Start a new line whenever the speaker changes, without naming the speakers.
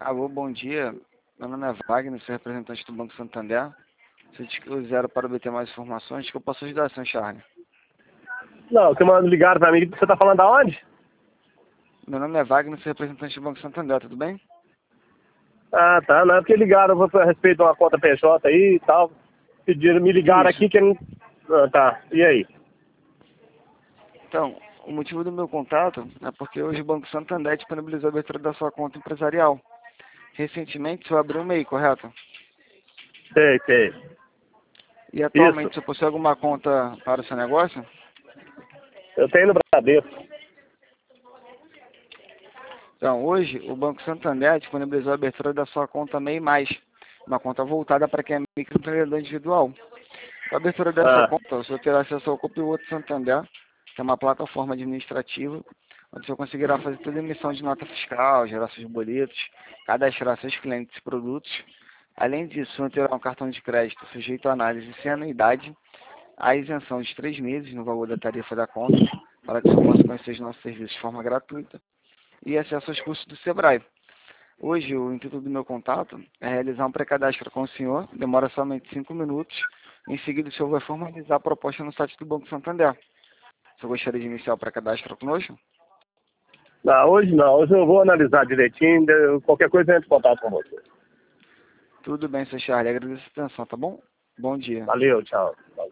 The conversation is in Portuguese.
Alô, bom dia. Meu nome é Wagner, sou representante do Banco Santander. Se quiser para obter mais informações, que eu posso ajudar, senhor Charles.
Não, que ligaram pra mim. Você tá falando da onde?
Meu nome é Wagner, sou representante do Banco Santander, tudo bem?
Ah, tá. Não é porque ligaram a respeito de uma conta PJ aí e tal. Me ligaram
Isso.
aqui que não. Ah, tá. E aí?
Então, o motivo do meu contato é porque hoje o Banco Santander disponibilizou a abertura da sua conta empresarial. Recentemente, o senhor abriu um MEI, correto?
Sei.
E atualmente,
Isso.
o senhor possui alguma conta para o seu negócio?
Eu tenho no Bradesco.
Então, hoje, o Banco Santander disponibilizou a abertura da sua conta MEI+, uma conta voltada para quem é microempreendedor individual. Com a abertura dessa
Ah,
conta, o senhor terá acesso ao Copiloto Santander, que é uma plataforma administrativa, onde o senhor conseguirá fazer toda a emissão de nota fiscal, gerar seus boletos, cadastrar seus clientes e produtos. Além disso, o senhor terá um cartão de crédito sujeito à análise sem anuidade, a isenção de 3 meses no valor da tarifa da conta, para que o senhor possa conhecer os nossos serviços de forma gratuita, e acesso aos cursos do Sebrae. Hoje, o intuito do meu contato é realizar um pré-cadastro com o senhor, demora somente 5 minutos. Em seguida, o senhor vai formalizar a proposta no site do Banco Santander. O senhor gostaria de iniciar o pré-cadastro conosco?
não, hoje não. Hoje eu vou analisar direitinho. Qualquer coisa eu entro em contato com você.
Tudo bem, senhor Charles. Agradeço a atenção, tá bom? Bom dia.
Valeu, tchau.